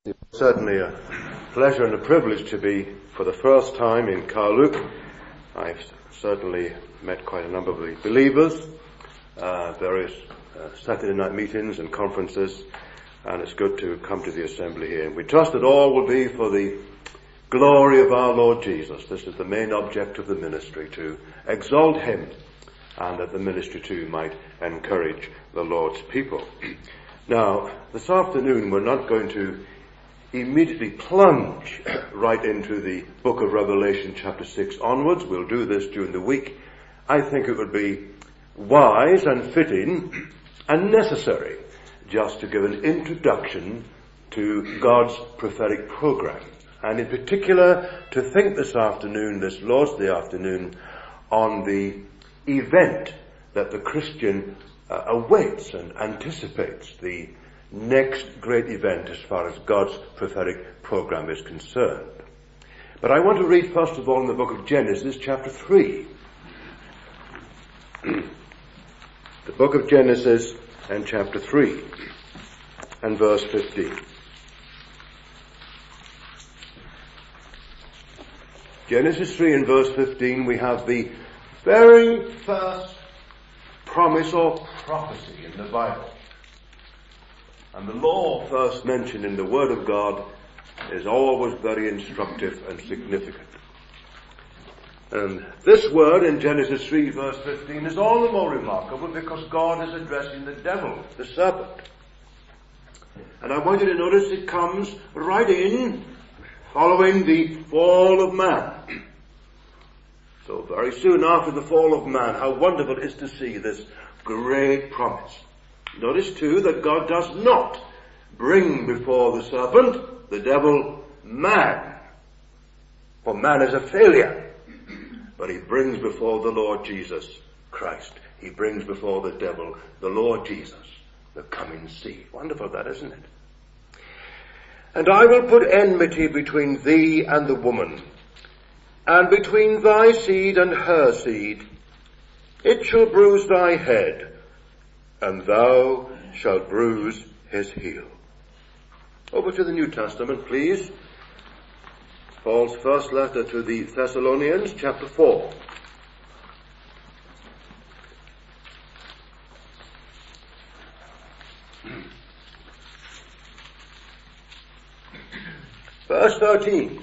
It's certainly a pleasure and a privilege to be for the first time in Carluke. I've certainly met quite a number of the believers, various Saturday night meetings and conferences, and it's good to come to the assembly here. And we trust that all will be for the glory of our Lord Jesus. This is the main object of the ministry, to exalt him, and that the ministry too might encourage the Lord's people. Now, this afternoon we're not going to immediately plunge right into the book of Revelation chapter 6 onwards. We'll do this during the week. I think it would be wise and fitting and necessary just to give an introduction to God's prophetic program, and in particular to think this afternoon, this Lord's Day afternoon, on the event that the Christian awaits and anticipates, the next great event as far as God's prophetic program is concerned. But I want to read first of all in the book of Genesis chapter 3. The book of Genesis and chapter 3 and verse 15. Genesis 3 and verse 15, we have the very first promise or prophecy in the Bible. And the law first mentioned in the Word of God is always very instructive and significant. And this word in Genesis 3 verse 15 is all the more remarkable because God is addressing the devil, the serpent. And I want you to notice it comes right in following the fall of man. So very soon after the fall of man, how wonderful it is to see this great promise. Notice too that God does not bring before the serpent, the devil, man. For man is a failure. But he brings before the Lord Jesus Christ. He brings before the devil the Lord Jesus, the coming seed. Wonderful that, isn't it? And I will put enmity between thee and the woman, and between thy seed and her seed. It shall bruise thy head, and thou shalt bruise his heel. Over to the New Testament, please. Paul's first letter to the Thessalonians, chapter 4. Verse 13.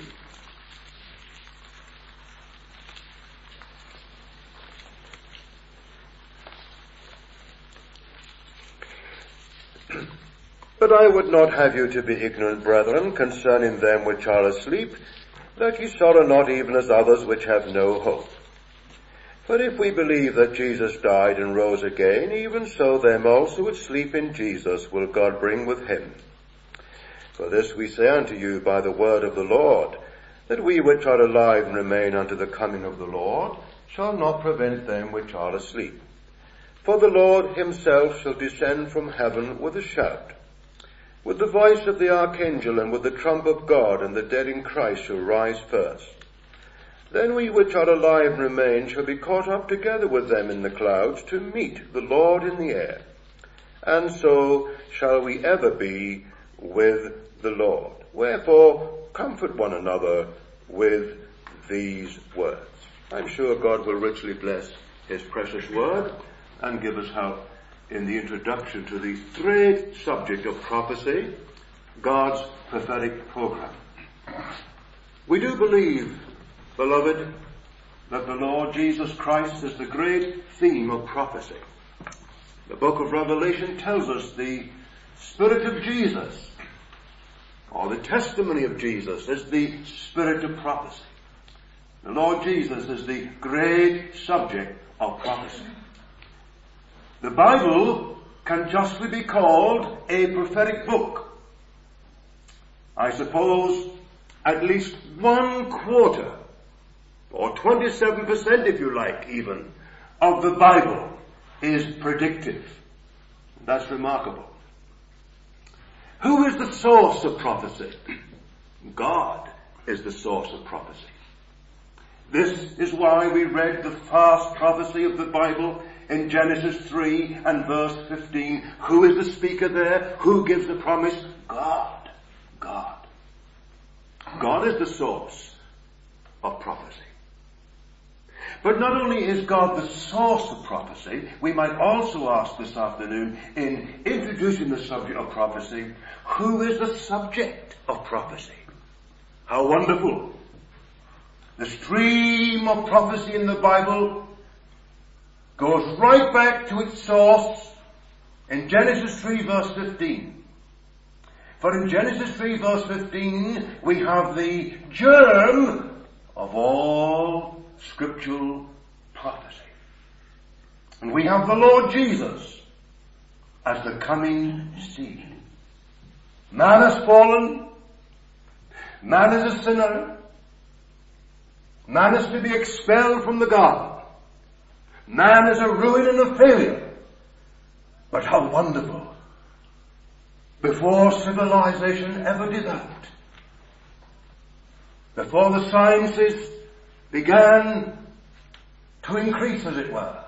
But I would not have you to be ignorant, brethren, concerning them which are asleep, that ye sorrow not even as others which have no hope. For if we believe that Jesus died and rose again, even so them also which sleep in Jesus will God bring with him. For this we say unto you by the word of the Lord, that we which are alive and remain unto the coming of the Lord shall not prevent them which are asleep. For the Lord himself shall descend from heaven with a shout, with the voice of the archangel, and with the trump of God, and the dead in Christ shall rise first. Then we which are alive and remain shall be caught up together with them in the clouds to meet the Lord in the air. And so shall we ever be with the Lord. Wherefore, comfort one another with these words. I'm sure God will richly bless his precious word and give us help in the introduction to the great subject of prophecy, God's prophetic program. We do believe, beloved, that the Lord Jesus Christ is the great theme of prophecy. The book of Revelation tells us the Spirit of Jesus, or the testimony of Jesus, is the spirit of prophecy. The Lord Jesus is the great subject of prophecy. The Bible can justly be called a prophetic book. I suppose at least 1/4, or 27% if you like even, of the Bible is predictive. That's remarkable. Who is the source of prophecy? God is the source of prophecy. This is why we read the first prophecy of the Bible in Genesis 3 and verse 15. Who is the speaker there? Who gives the promise? God. God. God is the source of prophecy. But not only is God the source of prophecy, we might also ask this afternoon, in introducing the subject of prophecy, who is the subject of prophecy? How wonderful! The stream of prophecy in the Bible goes right back to its source in Genesis 3 verse 15. For in Genesis 3 verse 15 we have the germ of all scriptural prophecy. And we have the Lord Jesus as the coming seed. Man has fallen. Man is a sinner. Man is to be expelled from the garden. Man is a ruin and a failure. But how wonderful! Before civilization ever developed, before the sciences began to increase, as it were,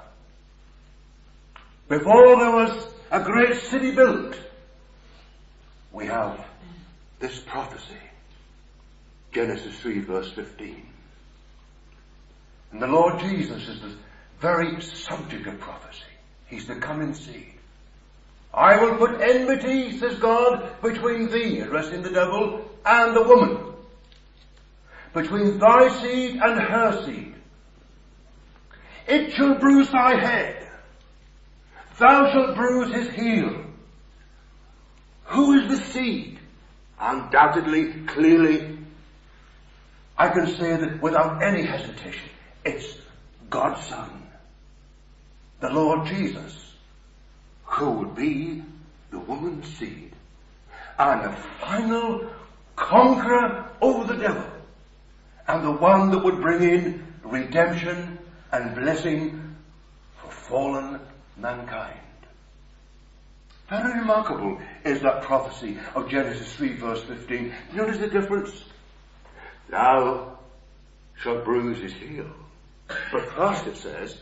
before there was a great city built, we have this prophecy. Genesis 3 verse 15. And the Lord Jesus is the very subject of prophecy. He's the coming seed. I will put enmity, says God, between thee, addressing the devil, and the woman. Between thy seed and her seed. It shall bruise thy head. Thou shalt bruise his heel. Who is the seed? Undoubtedly, clearly, I can say that without any hesitation, it's God's Son, the Lord Jesus, who would be the woman's seed and the final conqueror over the devil, and the one that would bring in redemption and blessing for fallen mankind. Very remarkable is that prophecy of Genesis 3 verse 15. Notice the difference. Thou shalt bruise his heel. But first it says,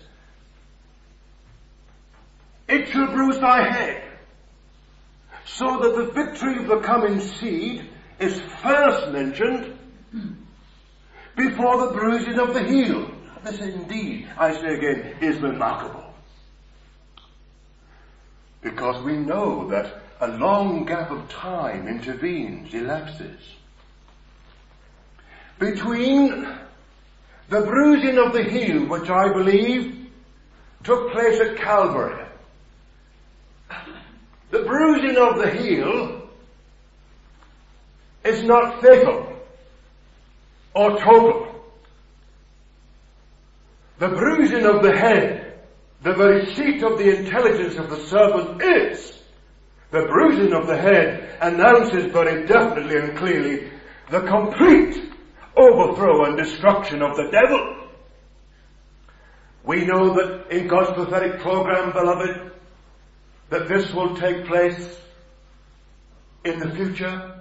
it shall bruise thy head. So that the victory of the coming seed is first mentioned before the bruising of the heel. This indeed, I say again, is remarkable. Because we know that a long gap of time intervenes, elapses, between the bruising of the heel, which I believe took place at Calvary. The bruising of the heel is not fatal or total. The bruising of the head, the very seat of the intelligence of the serpent, is. The bruising of the head announces very definitely and clearly the complete overthrow and destruction of the devil. We know that in God's prophetic program, beloved, that this will take place in the future.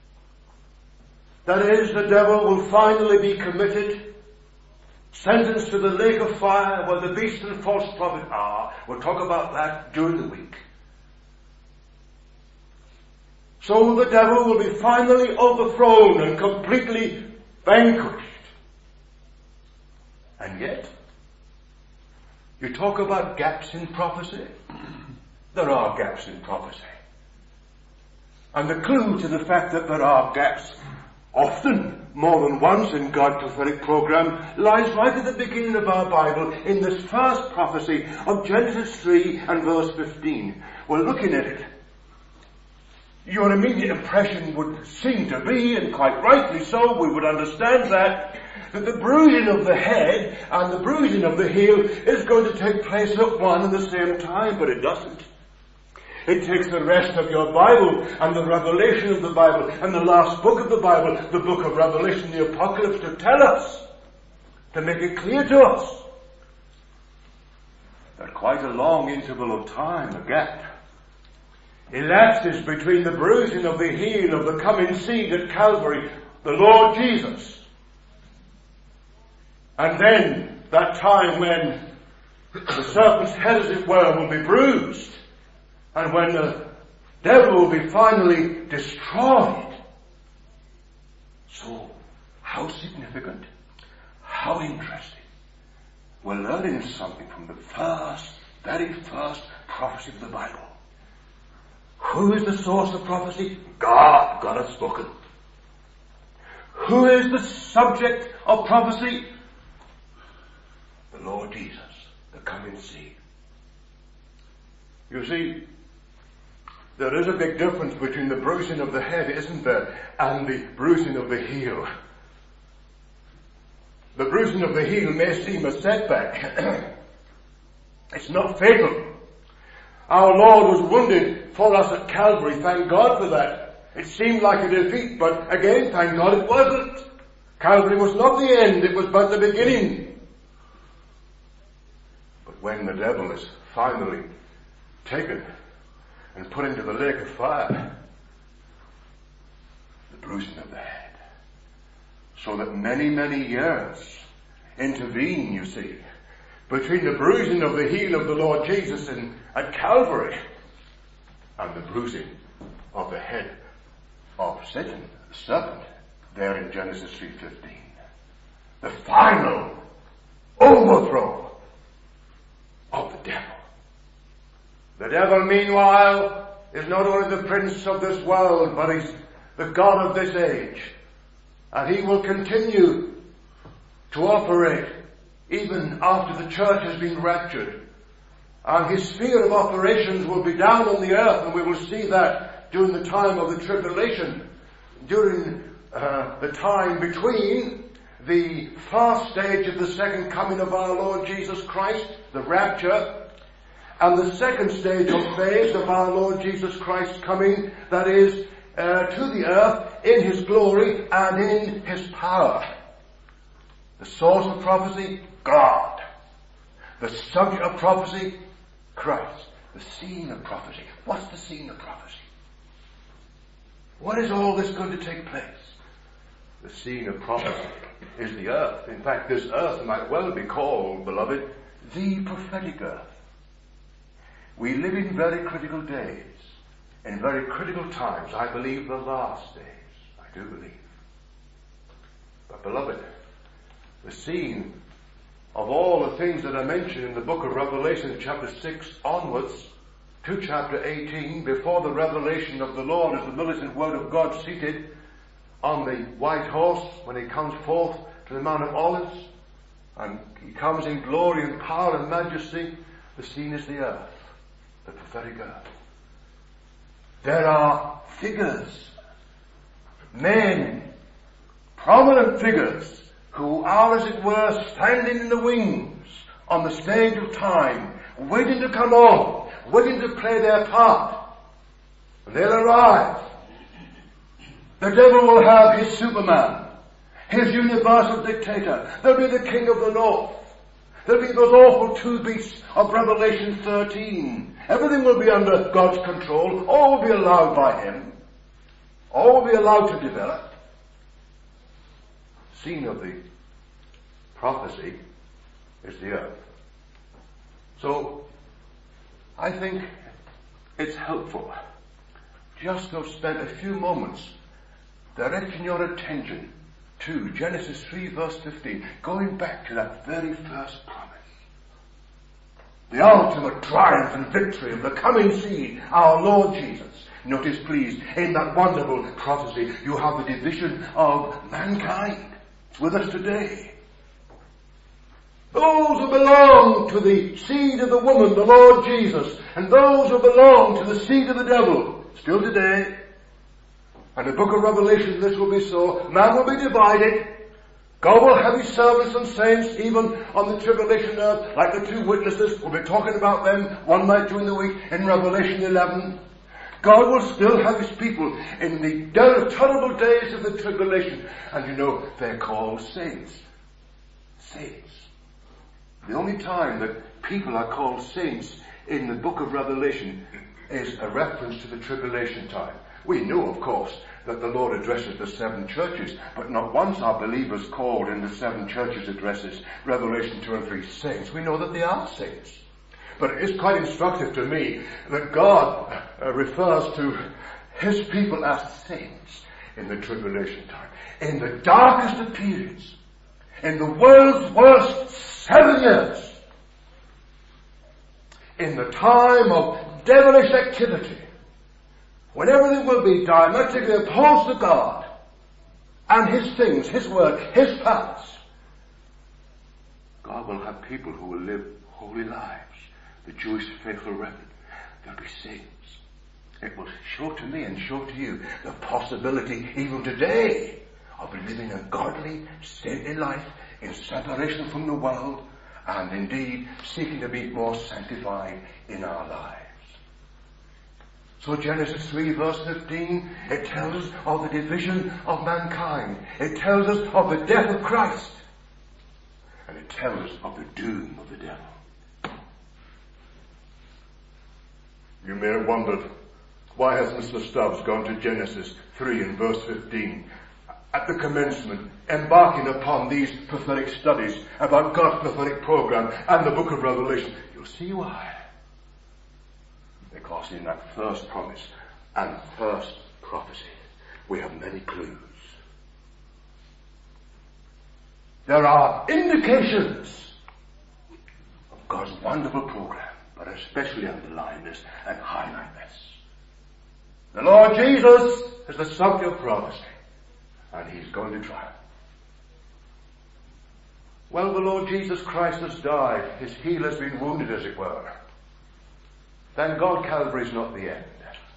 That is, the devil will finally be committed, sentenced to the lake of fire where the beast and false prophet are. We'll talk about that during the week. So the devil will be finally overthrown and completely vanquished. And yet, you talk about gaps in prophecy. There are gaps in prophecy. And the clue to the fact that there are gaps, often more than once in God's prophetic program, lies right at the beginning of our Bible in this first prophecy of Genesis 3 and verse 15. We're looking at it. Your immediate impression would seem to be, and quite rightly so, we would understand that the bruising of the head and the bruising of the heel is going to take place at one and the same time, but it doesn't. It takes the rest of your Bible and the revelation of the Bible and the last book of the Bible, the book of Revelation, the Apocalypse, to tell us, to make it clear to us that quite a long interval of time, a gap, elapses between the bruising of the heel of the coming seed at Calvary, the Lord Jesus, and then that time when the serpent's head, as it were, will be bruised, and when the devil will be finally destroyed. So, significant? How interesting. We're learning something from the very first prophecy of the Bible. Who is the source of prophecy? God. God has spoken. Who is the subject of prophecy? The Lord Jesus, the coming seed. You see, there is a big difference between the bruising of the head, isn't there, and the bruising of the heel. The bruising of the heel may seem a setback. It's not fatal. Our Lord was wounded for us at Calvary. Thank God for that. It seemed like a defeat, but again, thank God it wasn't. Calvary was not the end, it was but the beginning. But when the devil is finally taken and put into the lake of fire, the bruising of the head, so that many, many years intervene, you see, between the bruising of the heel of the Lord Jesus at Calvary and the bruising of the head of Satan, the serpent, there in Genesis 3:15. The final overthrow of the devil. The devil, meanwhile, is not only the prince of this world, but he's the god of this age. And he will continue to operate even after the church has been raptured. And his sphere of operations will be down on the earth, and we will see that during the time of the tribulation, during the time between the first stage of the second coming of our Lord Jesus Christ, the rapture, and the second stage or phase of our Lord Jesus Christ coming, that is, to the earth in his glory and in his power. The source of prophecy, God. The subject of prophecy, Christ. The scene of prophecy. What's the scene of prophecy? When is all this going to take place? The scene of prophecy is the earth. In fact, this earth might well be called, beloved, the prophetic earth. We live in very critical days, in very critical times. I believe the last days. I do believe. But beloved, the scene of all the things that are mentioned in the book of Revelation, chapter 6 onwards, to chapter 18, before the revelation of the Lord as the militant word of God seated on the white horse when he comes forth to the Mount of Olives, and he comes in glory and power and majesty. The scene is the earth, the prophetic earth. There are figures, men, prominent figures, who are, as it were, standing in the wings on the stage of time, waiting to come on, waiting to play their part. And they'll arrive. The devil will have his Superman, his universal dictator. There'll be the king of the north. There'll be those awful two beasts of Revelation 13. Everything will be under God's control. All will be allowed by him. All will be allowed to develop. Scene of the prophecy is the earth. So, I think it's helpful just to have spent a few moments directing your attention to Genesis 3 verse 15, going back to that very first promise. The ultimate triumph and victory of the coming seed, our Lord Jesus. Notice please, in that wonderful prophecy, you have the division of mankind. It's with us today. Those who belong to the seed of the woman, the Lord Jesus, and those who belong to the seed of the devil, still today. And the book of Revelation, this will be so. Man will be divided. God will have his servants and saints, even on the tribulation earth, like the two witnesses. We'll be talking about them one night during the week in Revelation 11. God will still have his people in the terrible days of the tribulation. And you know, they're called saints. Saints. The only time that people are called saints in the book of Revelation is a reference to the tribulation time. We know, of course, that the Lord addresses the seven churches, but not once are believers called in the seven churches addresses, Revelation 2 and 3, saints. We know that they are saints. But it is quite instructive to me that God refers to his people as saints in the tribulation time. In the darkest of periods, in the world's worst 7 years, in the time of devilish activity, when everything will be diametrically opposed to God and His things, His word, His paths, God will have people who will live holy lives. The Jewish faithful remnant, they'll be saints. It will show to me and show to you the possibility even today of living a godly, saintly life in separation from the world and indeed seeking to be more sanctified in our lives. So Genesis 3 verse 15, it tells us of the division of mankind. It tells us of the death of Christ. And it tells us of the doom of the devil. You may have wondered, why has Mr. Stubbs gone to Genesis 3 and verse 15 at the commencement, embarking upon these prophetic studies about God's prophetic program and the book of Revelation? You'll see why. Because in that first promise and first prophecy, we have many clues. There are indications of God's wonderful program, but especially underline this and highlight this. The Lord Jesus is the subject of prophecy, and He's going to triumph. Well, the Lord Jesus Christ has died. His heel has been wounded, as it were. Thank God Calvary is not the end.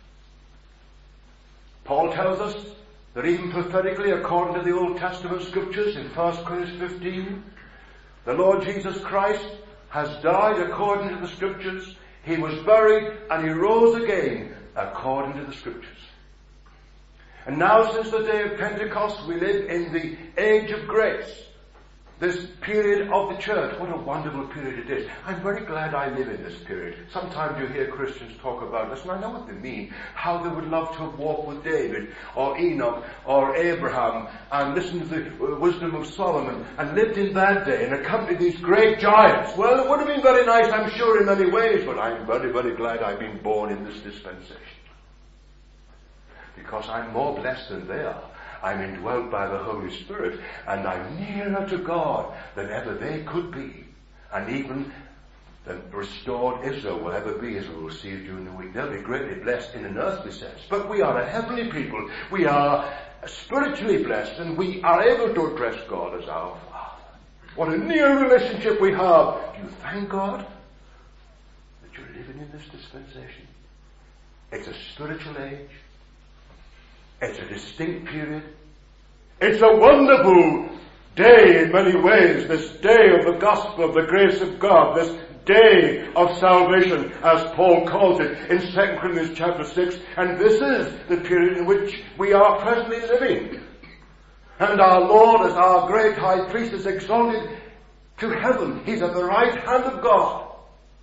Paul tells us that even prophetically, according to the Old Testament scriptures in 1 Corinthians 15, the Lord Jesus Christ has died according to the scriptures. He was buried and He rose again according to the scriptures. And now, since the day of Pentecost, we live in the age of grace. This period of the church. What a wonderful period it is. I'm very glad I live in this period. Sometimes you hear Christians talk about this, and I know what they mean. How they would love to walk with David, or Enoch, or Abraham, and listen to the wisdom of Solomon, and lived in that day, and accompanied these great giants. Well, it would have been very nice, I'm sure, in many ways, but I'm very, very glad I've been born in this dispensation. Because I'm more blessed than they are. I'm indwelt by the Holy Spirit, and I'm nearer to God than ever they could be. And even the restored Israel will ever be, as we will see during the week. They'll be greatly blessed in an earthly sense. But we are a heavenly people. We are spiritually blessed, and we are able to address God as our Father. What a near relationship we have. Do you thank God that you're living in this dispensation? It's a spiritual age. It's a distinct period. It's a wonderful day in many ways, this day of the gospel of the grace of God, this day of salvation, as Paul calls it in 2 Corinthians chapter 6. And this is the period in which we are presently living. And our Lord, as our great high priest, is exalted to heaven. He's at the right hand of God.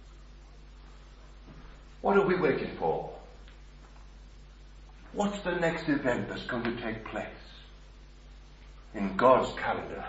What are we waiting for? What's the next event that's going to take place in God's calendar,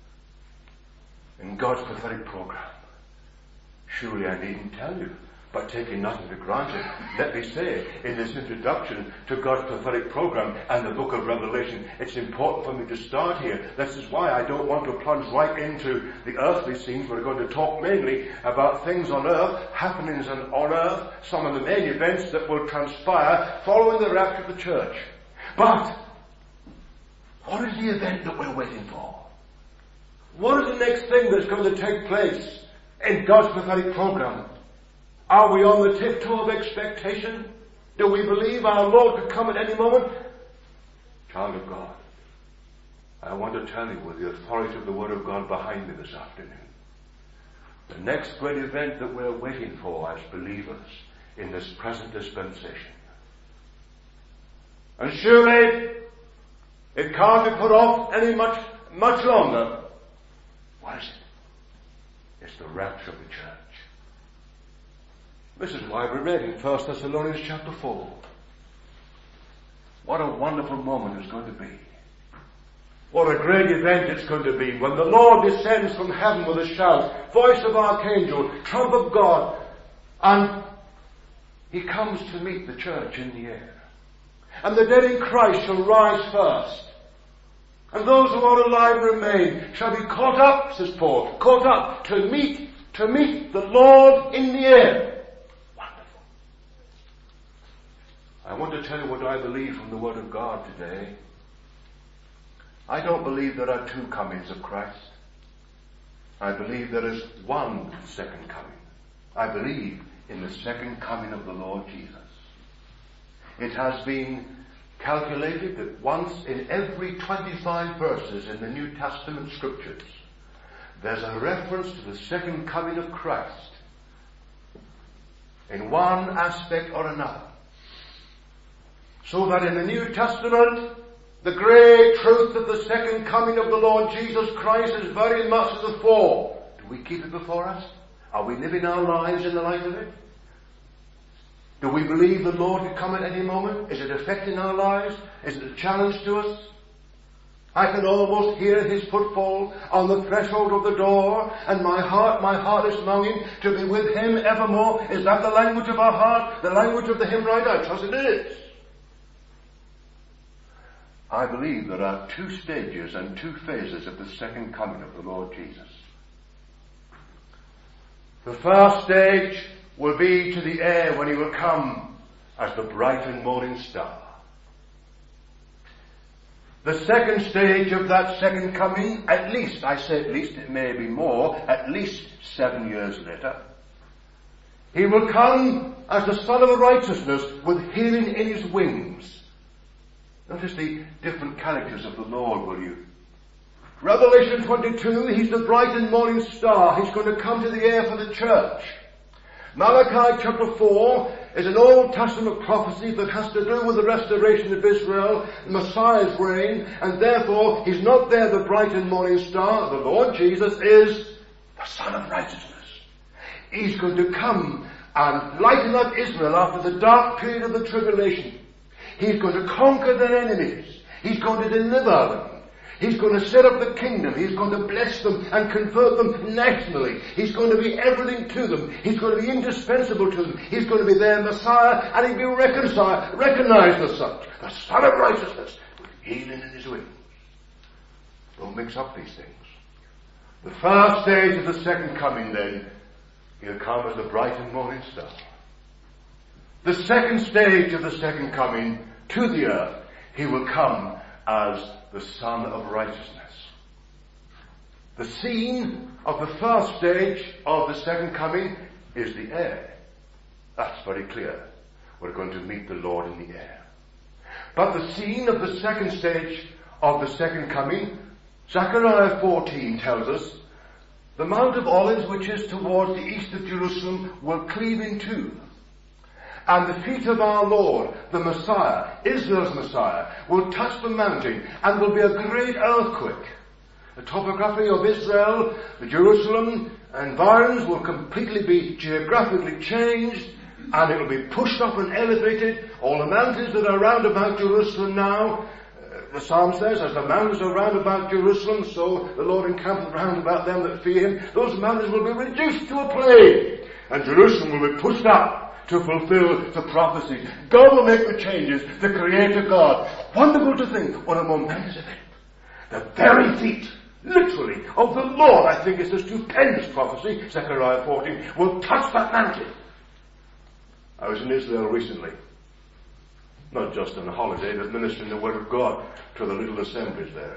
in God's prophetic program? Surely I needn't tell you, but taking nothing for granted, let me say in this introduction to God's prophetic program and the book of Revelation, it's important for me to start here. This is why I don't want to plunge right into the earthly scenes. We're going to talk mainly about things on earth, happenings on earth, some of the main events that will transpire following the rapture of the church. But what is the event that we're waiting for? What is the next thing that's going to take place in God's prophetic program? Are we on the tiptoe of expectation? Do we believe our Lord could come at any moment? Child of God, I want to tell you with the authority of the Word of God behind me this afternoon, the next great event that we're waiting for as believers in this present dispensation. And surely it can't be put off any much longer. What is it? It's the rapture of the church. This is why we read in 1 Thessalonians chapter 4. What a wonderful moment it's going to be. What a great event it's going to be when the Lord descends from heaven with a shout, voice of archangel, trump of God, and He comes to meet the church in the air. And the dead in Christ shall rise first. And those who are alive and remain shall be caught up, says Paul, caught up to meet the Lord in the air. Wonderful. I want to tell you what I believe from the Word of God today. I don't believe there are two comings of Christ. I believe there is one second coming. I believe in the second coming of the Lord Jesus. It has been calculated that once in every 25 verses in the New Testament scriptures, there's a reference to the second coming of Christ in one aspect or another. So that in the New Testament, the great truth of the second coming of the Lord Jesus Christ is very much at the fore. Do we keep it before us? Are we living our lives in the light of it? Do we believe the Lord will come at any moment? Is it affecting our lives? Is it a challenge to us? I can almost hear his footfall on the threshold of the door, and my heart is longing to be with him evermore. Is that the language of our heart? The language of the hymn writer? I trust it is. I believe there are two stages and two phases of the second coming of the Lord Jesus. The first stage will be to the air when he will come as the bright and morning star. The second stage of that second coming, at least, I say at least, it may be more, at least 7 years later, he will come as the Son of Righteousness with healing in his wings. Notice the different characters of the Lord, will you? Revelation 22, he's the bright and morning star. He's going to come to the air for the church. Malachi chapter 4 is an Old Testament prophecy that has to do with the restoration of Israel, Messiah's reign, and therefore he's not there the bright and morning star. The Lord Jesus is the Son of Righteousness. He's going to come and lighten up Israel after the dark period of the tribulation. He's going to conquer their enemies. He's going to deliver them. He's going to set up the kingdom. He's going to bless them and convert them nationally. He's going to be everything to them. He's going to be indispensable to them. He's going to be their Messiah, and he'll be recognized as such. The Son of Righteousness with healing in his wings. Don't mix up these things. The first stage of the second coming then, he'll come as the bright and morning star. The second stage of the second coming to the earth, he will come as the Son of Righteousness. The scene of the first stage of the second coming is the air. That's very clear. We're going to meet the Lord in the air. But the scene of the second stage of the second coming, Zechariah 14 tells us, the Mount of Olives, which is towards the east of Jerusalem, will cleave in two. And the feet of our Lord, the Messiah, Israel's Messiah, will touch the mountain, and will be a great earthquake. The topography of Israel, the Jerusalem environs will completely be geographically changed, and it will be pushed up and elevated. All the mountains that are round about Jerusalem now, the Psalm says, as the mountains are round about Jerusalem, so the Lord encampeth round about them that fear him. Those mountains will be reduced to a plain, and Jerusalem will be pushed up to fulfill the prophecy. God will make the changes, the Creator God. Wonderful to think what a momentous event. The very feet, literally, of the Lord, I think it's a stupendous prophecy, Zechariah 14, will touch that mountain. I was in Israel recently, not just on a holiday, but ministering the Word of God to the little assemblies there.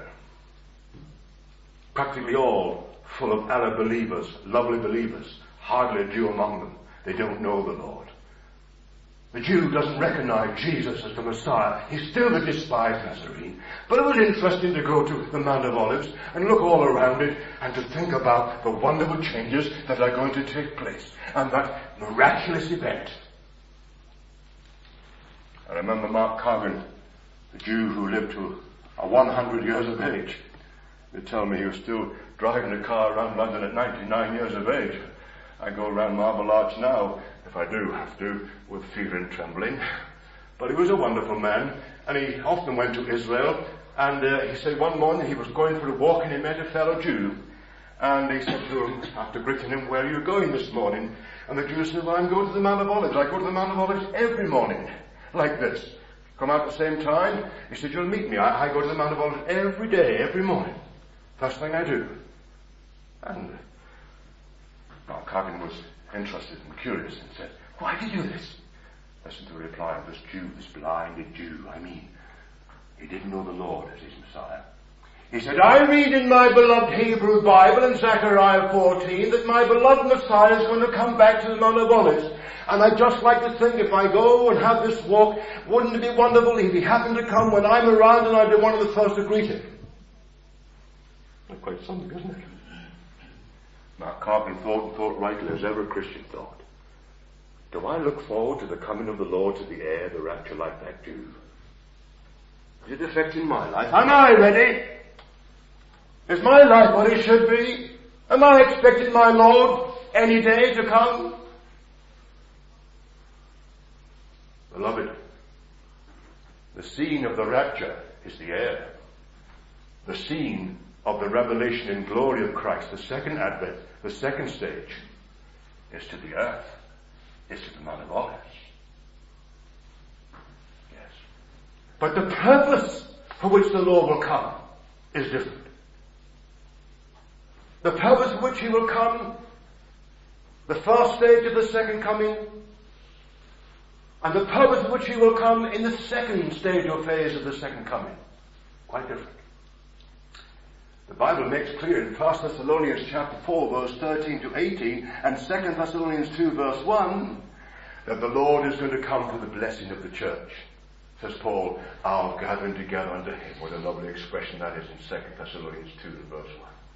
Practically all full of Arab believers, lovely believers, hardly a Jew among them. They don't know the Lord. The Jew doesn't recognize Jesus as the Messiah. He's still the despised Nazarene. But it was interesting to go to the Mount of Olives and look all around it and to think about the wonderful changes that are going to take place and that miraculous event. I remember Mark Cargan, the Jew who lived to 100 years of age. They tell me he was still driving a car around London at 99 years of age. I go around Marble Arch now, if I do have to, with fear and trembling. But he was a wonderful man, and he often went to Israel, and he said one morning he was going for a walk and he met a fellow Jew. And he said to him, after greeting him, where are you going this morning? And the Jew said, well, I'm going to the Mount of Olives. I go to the Mount of Olives every morning, like this. come out at the same time. He said, you'll meet me. I go to the Mount of Olives every day, every morning. First thing I do. And Mark Cargan was interested and curious and said, why do you do this? Listen to the reply of this Jew, this blinded Jew. He didn't know the Lord as his Messiah. He said, I read in my beloved Hebrew Bible in Zechariah 14 that my beloved Messiah is going to come back to the Mount of Olives. And I'd just like to think if I go and have this walk, wouldn't it be wonderful if he happened to come when I'm around and I'd be one of the first to greet him? That's quite something, isn't it? Mark Cargan thought rightly as every Christian thought. Do I look forward to the coming of the Lord to the air, the rapture, like that Jew? Is it affecting my life? Am I ready? Is my life what it should be? Am I expecting my Lord any day to come? Beloved, the scene of the rapture is the air. The scene of the revelation in glory of Christ, the second advent, the second stage, is to the earth, is to the Mount of Olives. Yes. But the purpose for which the Lord will come is different. The purpose for which he will come, the first stage of the second coming, and the purpose for which he will come in the second stage or phase of the second coming, quite different. The Bible makes clear in 1 Thessalonians chapter 4 verse 13 to 18 and 2 Thessalonians 2 verse 1 that the Lord is going to come for the blessing of the church. Says Paul, our gathering together unto him. What a lovely expression that is in 2 Thessalonians 2 and verse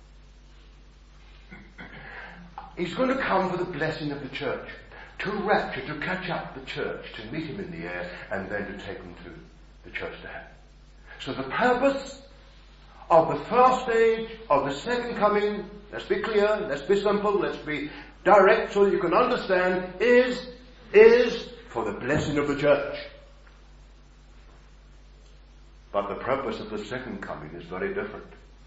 1. He's going to come for the blessing of the church, to rapture, to catch up the church, to meet him in the air, and then to take them to the church to heaven. So the purpose of the first stage of the second coming, let's be clear, let's be simple, let's be direct so you can understand, is for the blessing of the church. But the purpose of the second coming is very different.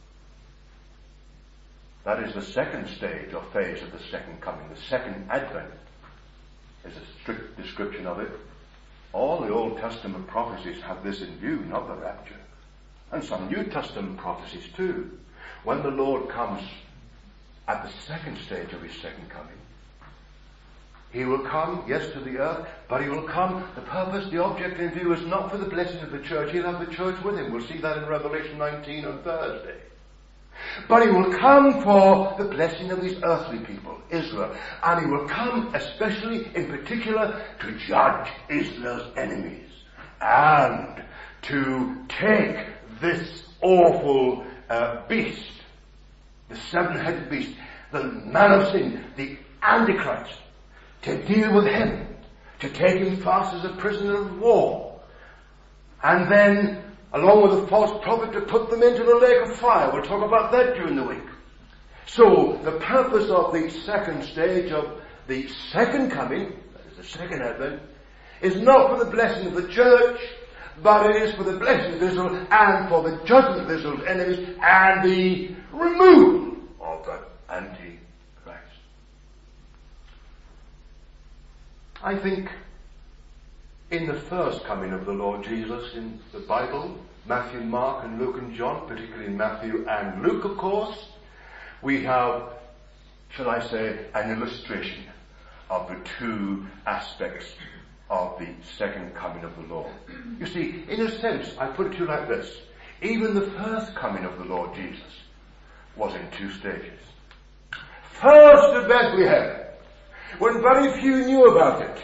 That is the second stage or phase of the second coming, the second advent is a strict description of it. All the Old Testament prophecies have this in view, not the rapture. And some New Testament prophecies too. When the Lord comes at the second stage of his second coming, he will come, yes, to the earth, but he will come, the purpose, the object in view is not for the blessing of the church. He'll have the church with him. We'll see that in Revelation 19 on Thursday. But he will come for the blessing of his earthly people, Israel. And he will come especially, in particular, to judge Israel's enemies. And to take this awful beast, the seven-headed beast, the man of sin, the Antichrist, to deal with him, to take him fast as a prisoner of war. And then, along with the false prophet, to put them into the lake of fire. We'll talk about that during the week. So, the purpose of the second stage of the second coming, that is the second advent, is not for the blessing of the church, but it is for the blessing of Israel and for the judgment of Israel's enemies and the removal of the Antichrist. I think in the first coming of the Lord Jesus in the Bible, Matthew, Mark, and Luke and John, particularly in Matthew and Luke, of course, we have, shall I say, an illustration of the two aspects of the second coming of the Lord. You see, in a sense, I put it to you like this. Even the first coming of the Lord Jesus was in two stages. First to Bethlehem, when very few knew about it,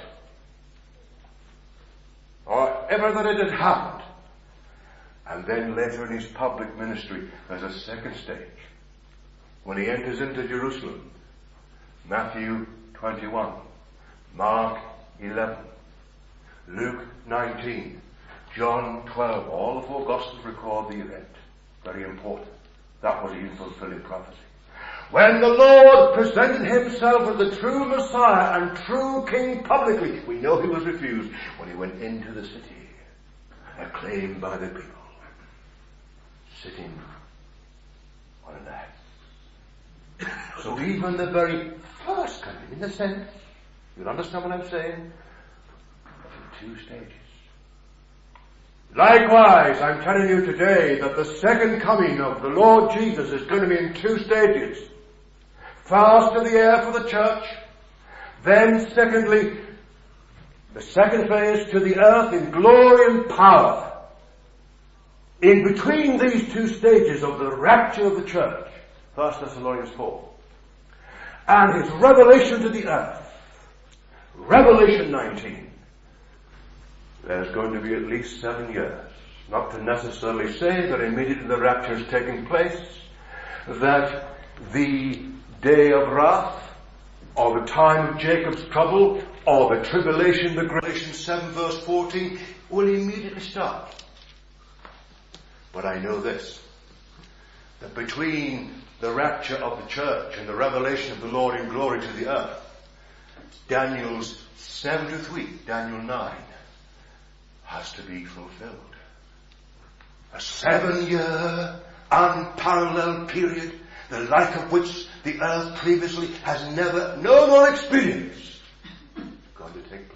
or ever that it had happened. And then later in his public ministry, there's a second stage, when he enters into Jerusalem. Matthew 21, Mark 11, Luke 19, John 12, all the four Gospels record the event. Very important. That was even fulfilling prophecy. When the Lord presented himself as the true Messiah and true King publicly, we know he was refused when he went into the city, acclaimed by the people, sitting on an ass. So even the very first coming, in a sense, you'll understand what I'm saying, was in two stages. Likewise, I'm telling you today that the second coming of the Lord Jesus is going to be in 2 stages. First to the air for the church, then secondly, the second phase to the earth in glory and power. In between these 2 stages of the rapture of the church, 1 Thessalonians 4, and his revelation to the earth, Revelation 19, there's going to be at least 7 years. Not to necessarily say that immediately the rapture is taking place, that the day of wrath, or the time of Jacob's trouble, or the tribulation, the Galatians 7 verse 14, will immediately start. But I know this, that between the rapture of the church and the revelation of the Lord in glory to the earth, Daniel's 70th week, Daniel 9, has to be fulfilled. A 7-year unparalleled period, the like of which the earth previously has never known or experienced, going to take place.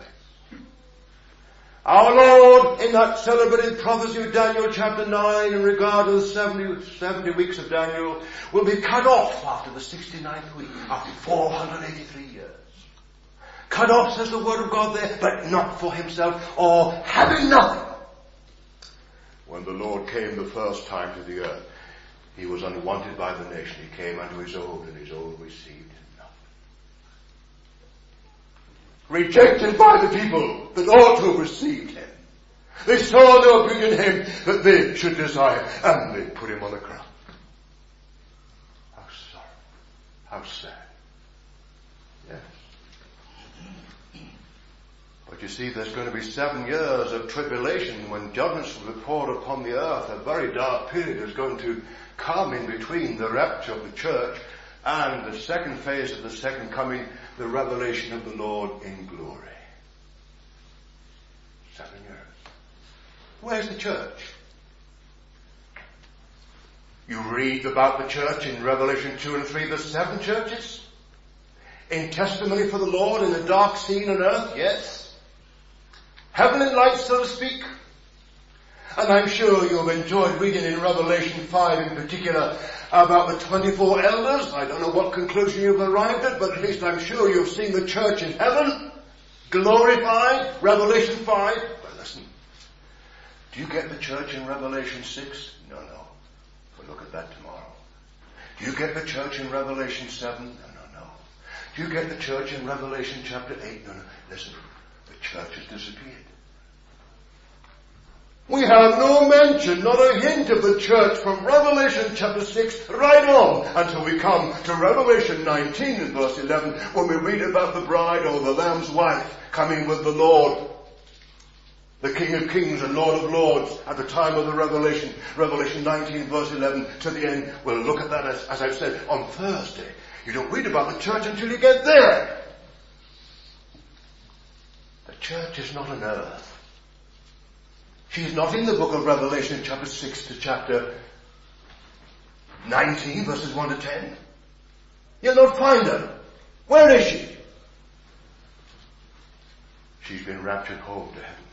Our Lord, in that celebrated prophecy of Daniel chapter 9, in regard to the 70 weeks of Daniel, will be cut off after the 69th week, after 483 years. Cut off, says the word of God there, but not for himself, or having nothing. When the Lord came the first time to the earth, he was unwanted by the nation. He came unto his own, and his own received him not. Rejected by the people that ought to have received him. They saw no beauty in him that they should desire, and they put him on the cross. How sorry. How sad. Yes. But you see, there's going to be 7 years of tribulation when judgments will be poured upon the earth. A very dark period is going to come in between the rapture of the church and the second phase of the second coming, the revelation of the Lord in glory. 7 years. Where's the church? You read about the church in Revelation 2 and 3, the 7 churches. In testimony for the Lord in the dark scene on earth, yes. Heaven and light, so to speak. And I'm sure you've enjoyed reading in Revelation 5 in particular about the 24 elders. I don't know what conclusion you've arrived at, but at least I'm sure you've seen the church in heaven, glorified, Revelation 5. But listen, do you get the church in Revelation 6? No. We'll look at that tomorrow. Do you get the church in Revelation 7? No. Do you get the church in Revelation chapter 8? No. Listen, the church has disappeared. We have no mention, not a hint of the church from Revelation chapter 6 right on until we come to Revelation 19 and verse 11 when we read about the bride or the Lamb's wife coming with the Lord, the King of Kings and Lord of Lords at the time of the Revelation. Revelation 19 verse 11 to the end. We'll look at that as I've said on Thursday. You don't read about the church until you get there. The church is not on earth. She's not in the book of Revelation chapter 6 to chapter 19 verses 1 to 10. You'll not find her. Where is she? She's been raptured home to heaven.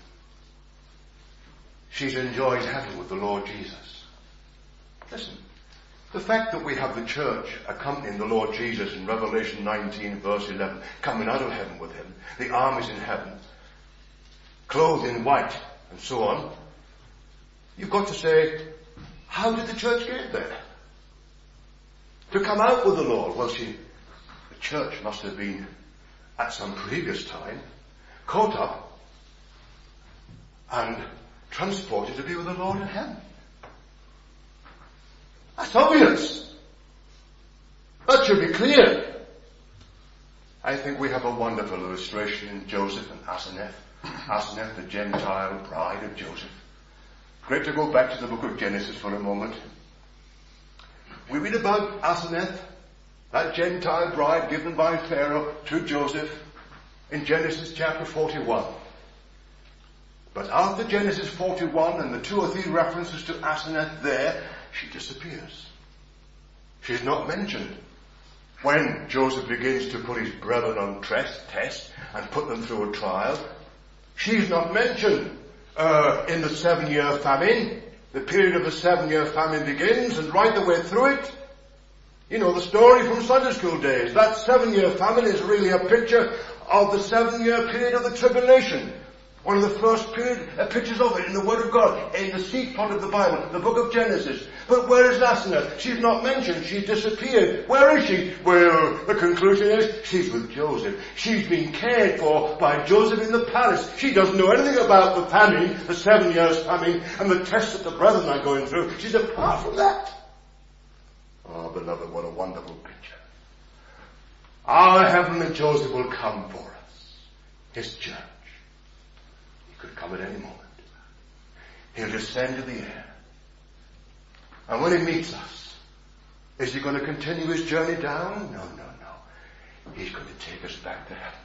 She's enjoying heaven with the Lord Jesus. Listen, the fact that we have the church accompanying the Lord Jesus in Revelation 19 verse 11, coming out of heaven with him, the armies in heaven, clothed in white, and so on, you've got to say, how did the church get there? To come out with the Lord? Well, the church must have been, at some previous time, caught up and transported to be with the Lord in heaven. That's obvious. That should be clear. I think we have a wonderful illustration in Joseph and Asenath. Asenath, the Gentile bride of Joseph. Great to go back to the book of Genesis for a moment. We read about Asenath, that Gentile bride given by Pharaoh to Joseph in Genesis chapter 41. But after Genesis 41 and the 2 or 3 references to Asenath there, she disappears. She's not mentioned. When Joseph begins to put his brethren on test and put them through a trial, she's not mentioned. in the 7-year famine. The period of the 7-year famine begins, and right the way through it, you know the story from Sunday school days. That 7-year famine is really a picture of the 7-year period of the tribulation. One of the first pictures of it in the Word of God, in the seed plot of the Bible, the book of Genesis. But where is Asenath? She's not mentioned. She's disappeared. Where is she? Well, the conclusion is she's with Joseph. She's been cared for by Joseph in the palace. She doesn't know anything about the famine, the 7 years famine, and the tests that the brethren are going through. She's apart from that. Oh, beloved, what a wonderful picture. Our heavenly Joseph will come for us. His church. Could come at any moment. He'll descend to the air. And when he meets us, is he going to continue his journey down? No. He's going to take us back to heaven.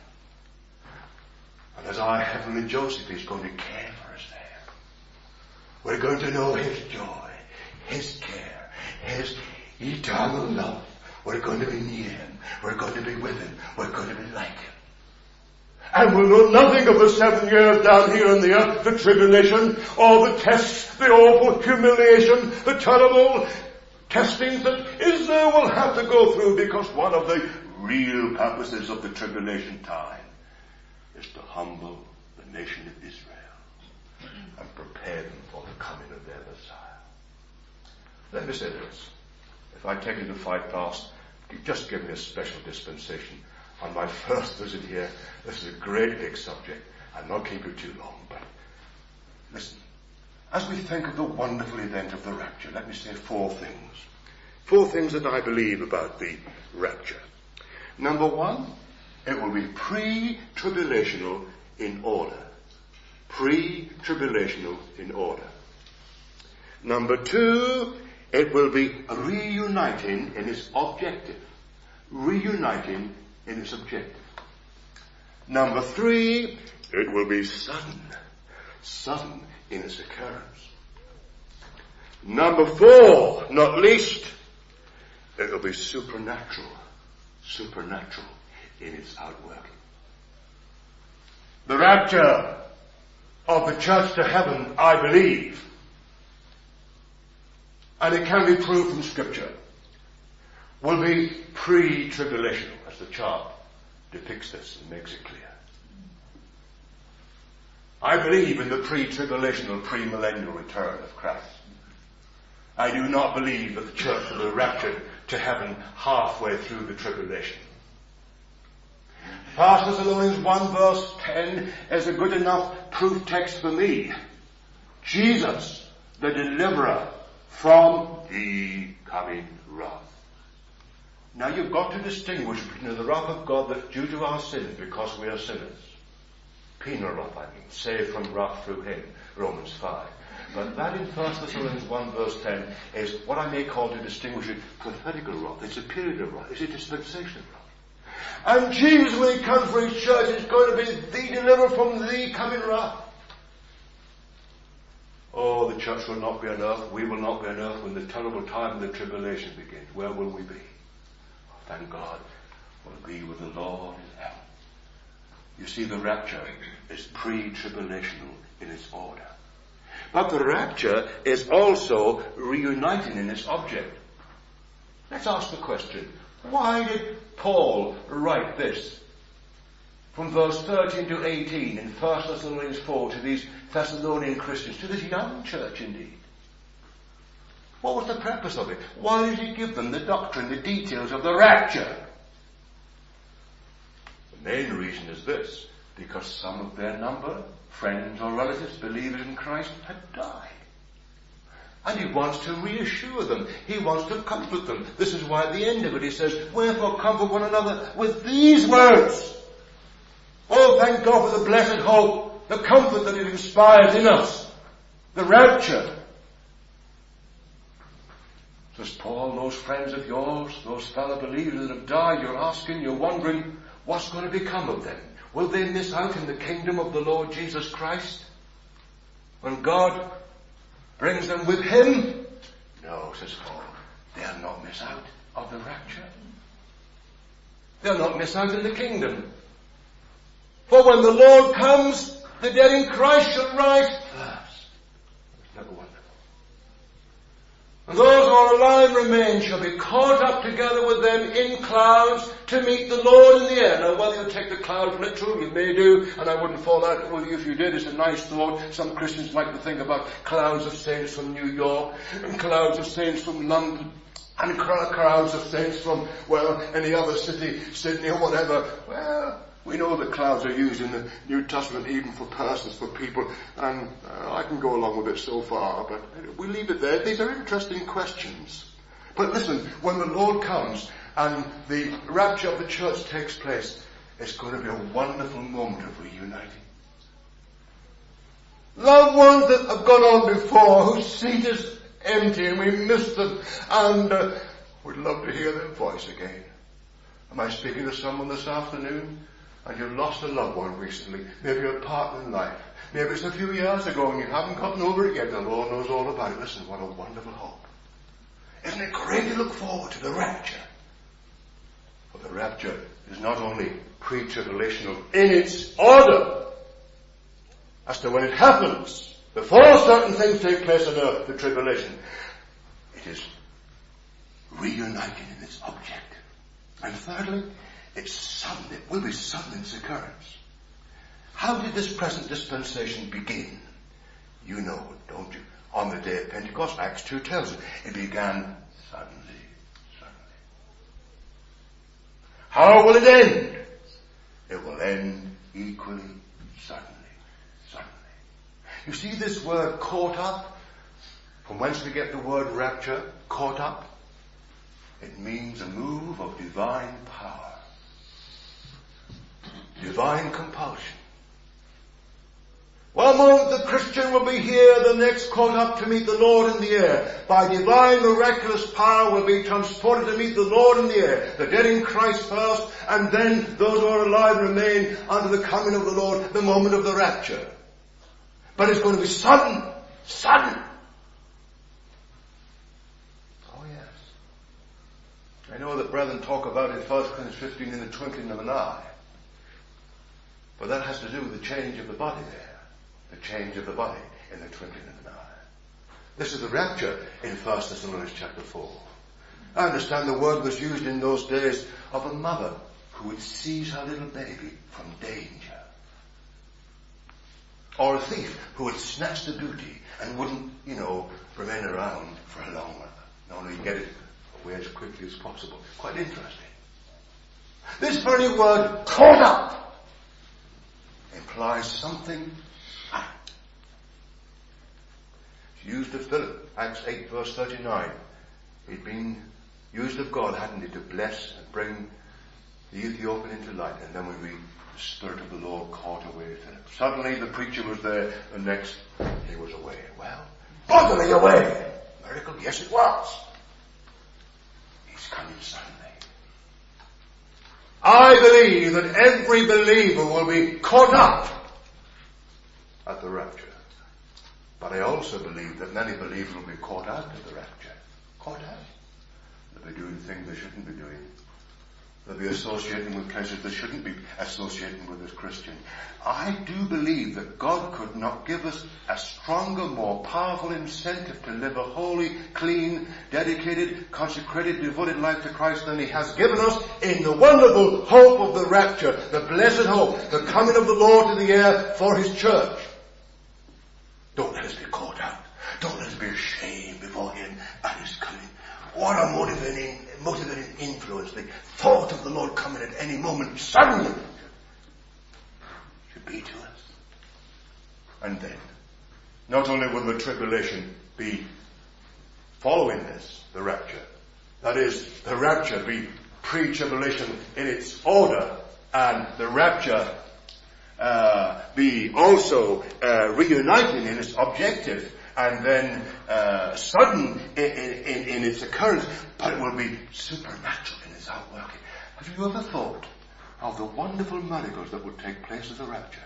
And as our heavenly Joseph, he's going to care for us there. We're going to know his joy, his care, his eternal love. We're going to be near him. We're going to be with him. We're going to be like him. And we'll know nothing of the 7 years down here on the earth, the tribulation, all the tests, the awful humiliation, the terrible testings that Israel will have to go through, because one of the real purposes of the tribulation time is to humble the nation of Israel and prepare them for the coming of their Messiah. Let me say this. If I take you to fight past, just give me a special dispensation. On my first visit here, this is a great big subject. I'll not keep you too long, but listen. As we think of the wonderful event of the rapture, let me say 4 things. 4 things that I believe about the rapture. Number 1, it will be pre-tribulational in order. Pre-tribulational in order. Number 2, it will be reuniting in its objective. Reuniting in its objective. Number 3, it will be sudden in its occurrence. Number 4, not least, it will be supernatural in its outworking. The rapture of the church to heaven, I believe, and it can be proved from Scripture, will be pre-tribulational, as the chart depicts this and makes it clear. I believe in the pre-tribulational, pre-millennial return of Christ. I do not believe that the church will be raptured to heaven halfway through the tribulation. 1 Thessalonians 1 verse 10 is a good enough proof text for me. Jesus, the deliverer from the coming wrath. Now you've got to distinguish between the wrath of God that's due to our sins because we are sinners. Penal wrath, saved from wrath through him, Romans 5. But that in 1 Thessalonians 1 verse 10 is what I may call, to distinguish it, prophetical wrath. It's a period of wrath. It's a dispensation of wrath. And Jesus, when he comes for his church, is going to be the deliverer from the coming wrath. Oh, the church will not be on earth. We will not be on earth when the terrible time of the tribulation begins. Where will we be? Thank God, we'll be with the Lord in heaven. You see, the rapture is pre-tribulational in its order. But the rapture is also reuniting in its object. Let's ask the question, why did Paul write this? From verse 13 to 18 in 1 Thessalonians 4 to these Thessalonian Christians, to this young church indeed. What was the purpose of it? Why did he give them the doctrine, the details of the rapture? The main reason is this, because some of their number, friends or relatives, believers in Christ, had died. And he wants to reassure them. He wants to comfort them. This is why at the end of it he says, wherefore comfort one another with these words. Oh, thank God for the blessed hope, the comfort that it inspires in us. The rapture. Says Paul, those friends of yours, those fellow believers that have died, you're asking, you're wondering, what's going to become of them? Will they miss out in the kingdom of the Lord Jesus Christ? When God brings them with him? No, says Paul, they'll not miss out of the rapture. They'll not miss out in the kingdom. For when the Lord comes, the dead in Christ shall rise And those who are alive and remain shall be caught up together with them in clouds to meet the Lord in the air. Now, whether you take the clouds literal, you may do, and I wouldn't fall out with you if you did. It's a nice thought. Some Christians like to think about clouds of saints from New York, and clouds of saints from London, and crowds of saints from, well, any other city, Sydney or whatever. Well, we know that clouds are used in the New Testament even for persons, for people, and I can go along with it so far, but we leave it there. These are interesting questions. But listen, when the Lord comes and the rapture of the church takes place, it's going to be a wonderful moment of reuniting. Loved ones that have gone on before, whose seat is empty and we miss them, and we'd love to hear their voice again. Am I speaking to someone this afternoon? And you've lost a loved one recently, maybe a partner in life, maybe it's a few years ago and you haven't gotten over it yet, the Lord knows all about it. Listen, what a wonderful hope. Isn't it great to look forward to the rapture? For the rapture is not only pre-tribulational in its order, as to when it happens, before certain things take place on earth, the tribulation, it is reuniting in its object. And thirdly, it's sudden. It will be sudden in its occurrence. How did this present dispensation begin? You know it, don't you? On the day of Pentecost, Acts 2 tells us it began suddenly. How will it end? It will end equally suddenly. You see this word caught up? From whence we get the word rapture, caught up? It means a move of divine power. Divine compulsion. One moment the Christian will be here, the next caught up to meet the Lord in the air. By divine miraculous power will be transported to meet the Lord in the air. The dead in Christ first, and then those who are alive remain unto the coming of the Lord, the moment of the rapture. But it's going to be sudden. Sudden. Oh yes. I know that brethren talk about in 1 Corinthians 15 in the twinkling of an eye. But that has to do with the change of the body there. The change of the body in the twinkling of an eye. This is the rapture in 1 Thessalonians chapter 4. I understand the word was used in those days of a mother who would seize her little baby from danger. Or a thief who would snatch the booty and wouldn't, remain around for a long while. No, he'd get it away as quickly as possible. Quite interesting. This very word, caught up, implies something. It's used of Philip, Acts 8 verse 39. He'd been used of God, hadn't he, to bless and bring the Ethiopian into light. And then we read, the Spirit of the Lord caught away Philip. Suddenly the preacher was there, the next he was away. Well, bodily away. Miracle, yes it was. He's coming suddenly. I believe that every believer will be caught up at the rapture. But I also believe that many believers will be caught out of the rapture. Caught out. They'll be doing things they shouldn't be doing. They'll be associating with pleasures they shouldn't be associating with as Christians. I do believe that God could not give us a stronger, more powerful incentive to live a holy, clean, dedicated, consecrated, devoted life to Christ than He has given us in the wonderful hope of the rapture, the blessed hope, the coming of the Lord to the air for His church. Don't let us be caught out. Don't let us be ashamed before Him at His coming. What a motivating influence. The thought of the Lord coming at any moment suddenly should be to us. And then, not only will the tribulation be following this, the rapture, that is, the rapture be pre-tribulation in its order, and the rapture be also reuniting in its objective, and then sudden in its occurrence, but it will be supernatural in its outworking. Have you ever thought of the wonderful miracles that would take place at the rapture?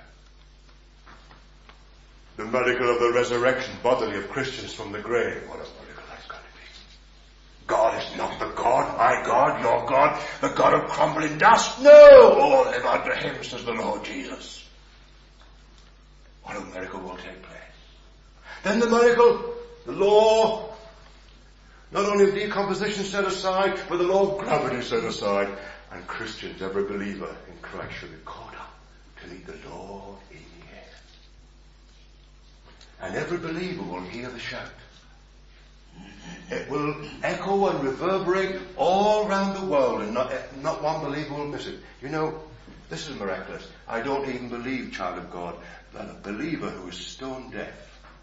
The miracle of the resurrection bodily of Christians from the grave. What a miracle that's going to be. God is not the God, my God, your God, the God of crumbling dust. No, all live unto Him, says the Lord Jesus. What a miracle will take place. Then the miracle, the law Not only decomposition set aside, but the law of gravity set aside. And Christians, every believer in Christ, shall be caught up to meet the Lord in the air. And every believer will hear the shout. It will echo and reverberate all round the world, and not one believer will miss it. You know, this is miraculous. I don't even believe, child of God, that a believer who is stone deaf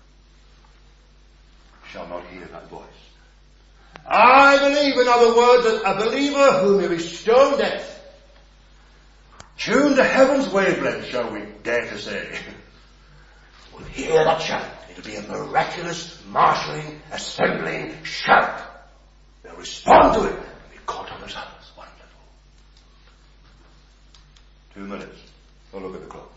shall not hear that voice. I believe, in other words, that a believer who may be stone deaf, tuned to heaven's wavelength, shall we dare to say, will hear that shout. It'll be a miraculous, marshalling, assembling shout. They'll respond to it and be caught up as others. Wonderful. 2 minutes. Don't look at the clock.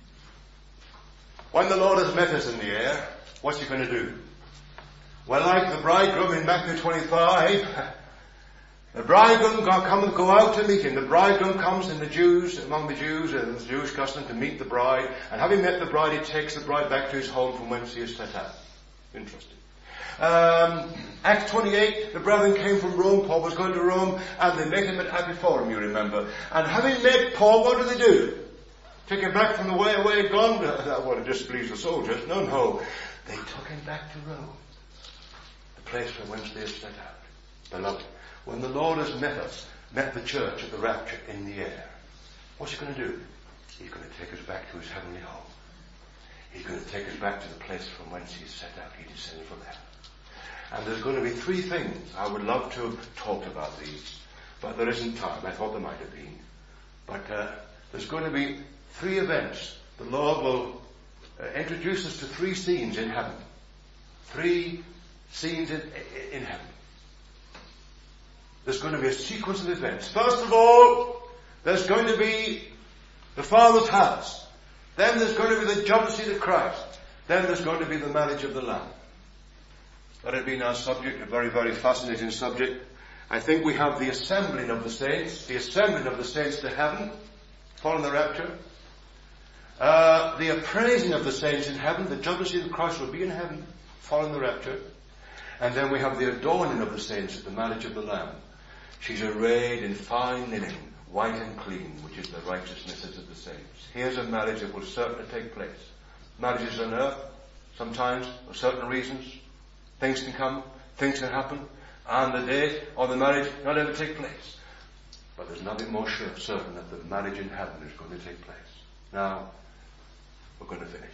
When the Lord has met us in the air, what's he going to do? Well, like the bridegroom in Matthew 25, the bridegroom go out to meet him. The bridegroom comes among the Jews, and it's the Jewish custom to meet the bride. And having met the bride, he takes the bride back to his home from whence he is set out. Interesting. Acts 28, the brethren came from Rome. Paul was going to Rome, and they met him at Epiphorum, you remember. And having met Paul, what do? Take him back from the way away he'd gone? That would have displeased the soldiers. No. They took him back to Rome, the place from whence they are set out. Beloved, when the Lord has met the church at the rapture in the air, what's he going to do? He's going to take us back to his heavenly home. He's going to take us back to the place from whence he's set out. He descended from heaven. And there's going to be 3 things. I would love to have talked about these, but there isn't time. I thought there might have been. But there's going to be 3 events. The Lord will introduce us to 3 scenes in heaven. 3 scenes in heaven. There's going to be a sequence of events. First of all, there's going to be the Father's house. Then there's going to be the judgment seat of Christ. Then there's going to be the marriage of the Lamb. That had been our subject, a very, very fascinating subject. I think we have the assembling of the saints to heaven, following the rapture. The appraising of the saints in heaven, the judgment seat of Christ will be in heaven, following the rapture. And then we have the adorning of the saints at the marriage of the Lamb. She's arrayed in fine linen, white and clean, which is the righteousnesses of the saints. Here's a marriage that will certainly take place. Marriages on earth, sometimes, for certain reasons, things can come, things can happen, and the day of the marriage not ever take place. But there's nothing more certain that the marriage in heaven is going to take place. Now, we're going to finish.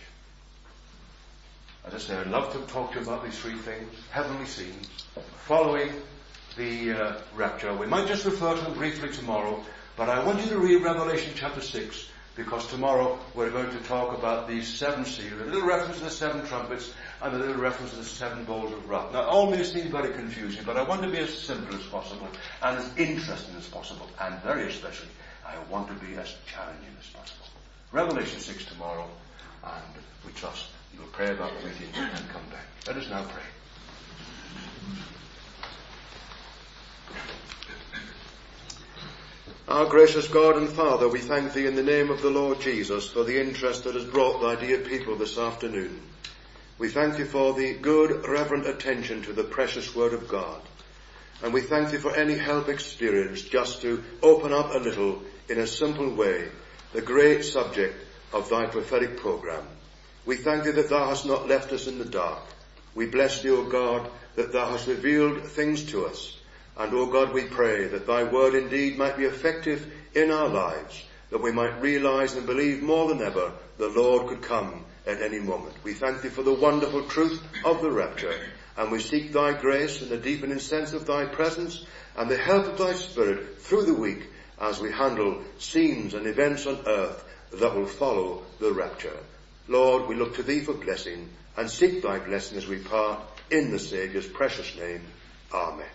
As I say, I'd love to talk to you about these 3 things, heavenly scenes, following the rapture. We might just refer to them briefly tomorrow, but I want you to read Revelation chapter 6, because tomorrow we're going to talk about these 7 seals, a little reference to the 7 trumpets, and a little reference to the 7 bowls of wrath. Now, all may seem very confusing, but I want to be as simple as possible, and as interesting as possible, and very especially, I want to be as challenging as possible. Revelation 6 tomorrow, and we trust you'll pray about the meeting and come back. Let us now pray. Our gracious God and Father, we thank Thee in the name of the Lord Jesus for the interest that has brought Thy dear people this afternoon. We thank Thee for the good, reverent attention to the precious Word of God. And we thank Thee for any help experienced just to open up a little, in a simple way, the great subject of Thy prophetic program. We thank Thee that Thou hast not left us in the dark. We bless Thee, O God, that Thou hast revealed things to us. And, O God, we pray that Thy word indeed might be effective in our lives, that we might realize and believe more than ever the Lord could come at any moment. We thank Thee for the wonderful truth of the rapture, and we seek Thy grace and the deepening sense of Thy presence and the help of Thy Spirit through the week as we handle scenes and events on earth that will follow the rapture. Lord, we look to Thee for blessing and seek Thy blessing as we part in the Saviour's precious name. Amen.